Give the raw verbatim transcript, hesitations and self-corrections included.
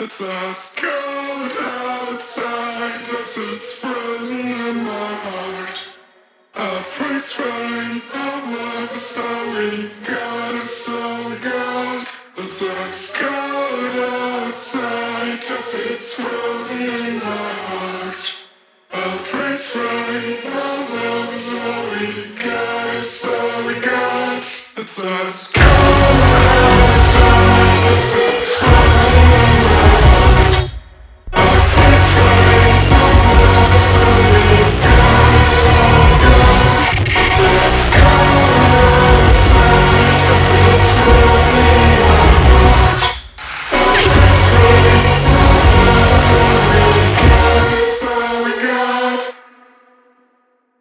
It's ice cold outside as it's frozen in my heart. I freeze frame of love is all we got, is all we got. It's ice cold outside as it's frozen in my heart. A freeze frame of love is all we got, is all we got. It's ice cold outside as it's frozen.